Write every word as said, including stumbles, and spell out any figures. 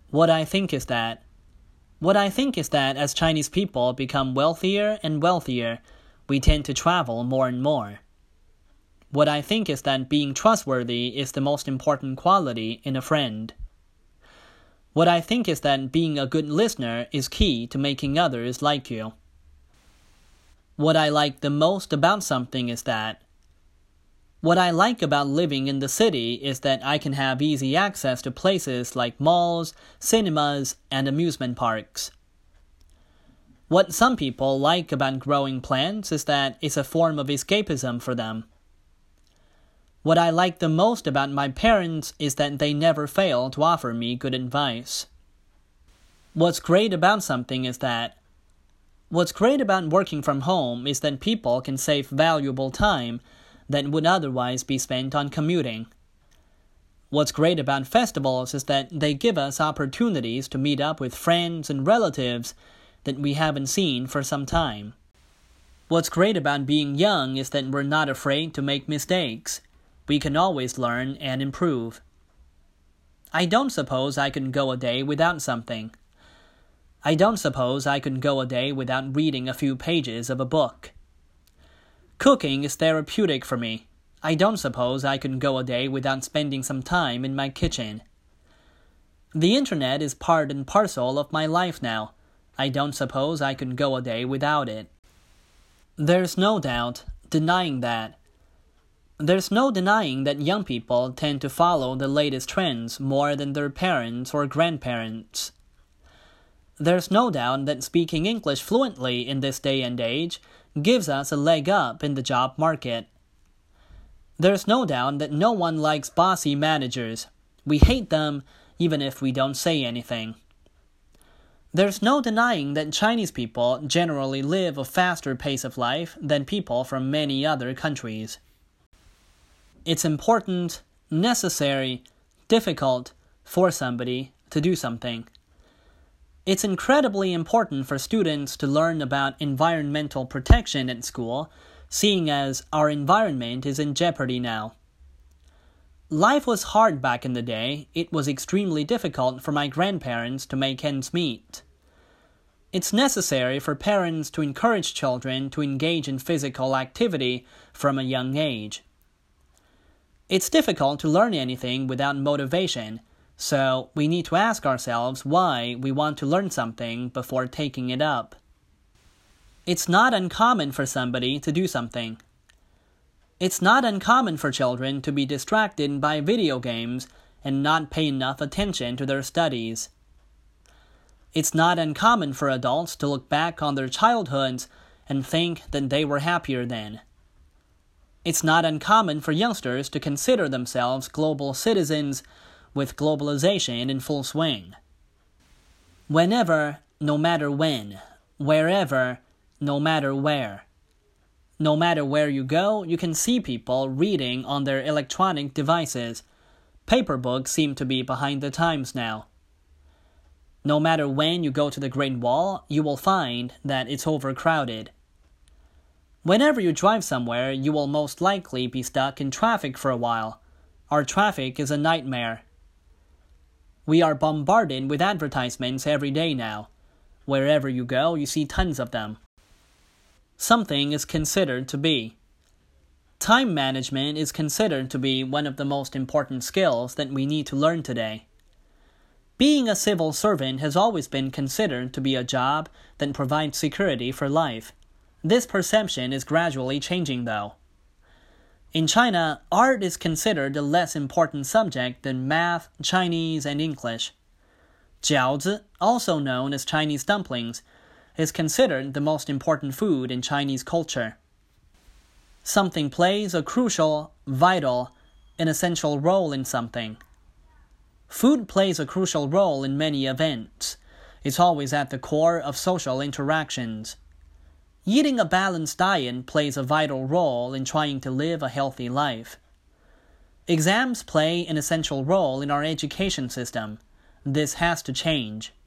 What I think is that What I think is that as Chinese people become wealthier and wealthier, we tend to travel more and more. What I think is that being trustworthy is the most important quality in a friend. What I think is that being a good listener is key to making others like you. What I like the most about something is that What I like about living in the city is that I can have easy access to places like malls, cinemas, and amusement parks. What some people like about growing plants is that it's a form of escapism for them. What I like the most about my parents is that they never fail to offer me good advice. What's great about something is that What's great about working from home is that people can save valuable time that would otherwise be spent on commuting. What's great about festivals is that they give us opportunities to meet up with friends and relatives that we haven't seen for some time. What's great about being young is that we're not afraid to make mistakes. We can always learn and improve. I don't suppose I can go a day without something. I don't suppose I could go a day without reading a few pages of a book. Cooking is therapeutic for me. I don't suppose I could go a day without spending some time in my kitchen. The internet is part and parcel of my life now. I don't suppose I could go a day without it. There's no doubt denying that. There's no denying that young people tend to follow the latest trends more than their parents or grandparents. There's no doubt that speaking English fluently in this day and age gives us a leg up in the job market. There's no doubt that no one likes bossy managers. We hate them even if we don't say anything. There's no denying that Chinese people generally live a faster pace of life than people from many other countries. It's important, necessary, difficult for somebody to do something. It's incredibly important for students to learn about environmental protection at school, seeing as our environment is in jeopardy now. Life was hard back in the day. It was extremely difficult for my grandparents to make ends meet. It's necessary for parents to encourage children to engage in physical activity from a young age. It's difficult to learn anything without motivation, so we need to ask ourselves why we want to learn something before taking it up. It's not uncommon for somebody to do something. It's not uncommon for children to be distracted by video games and not pay enough attention to their studies. It's not uncommon for adults to look back on their childhoods and think that they were happier then. It's not uncommon for youngsters to consider themselves global citizens with globalization in full swing. Whenever, no matter when. Wherever, no matter where. No matter where you go, you can see people reading on their electronic devices. Paper books seem to be behind the times now. No matter when you go to the Great Wall, you will find that it's overcrowded. Whenever you drive somewhere, you will most likely be stuck in traffic for a while. Our traffic is a nightmare. We are bombarded with advertisements every day now. Wherever you go, you see tons of them. Something is considered to be. Time management is considered to be one of the most important skills that we need to learn today. Being a civil servant has always been considered to be a job that provides security for life. This perception is gradually changing, though. In China, art is considered a less important subject than math, Chinese, and English. Jiaozi, also known as Chinese dumplings, is considered the most important food in Chinese culture. Something plays a crucial, vital, and essential role in something. Food plays a crucial role in many events. It's always at the core of social interactions. Eating a balanced diet plays a vital role in trying to live a healthy life. Exams play an essential role in our education system. This has to change.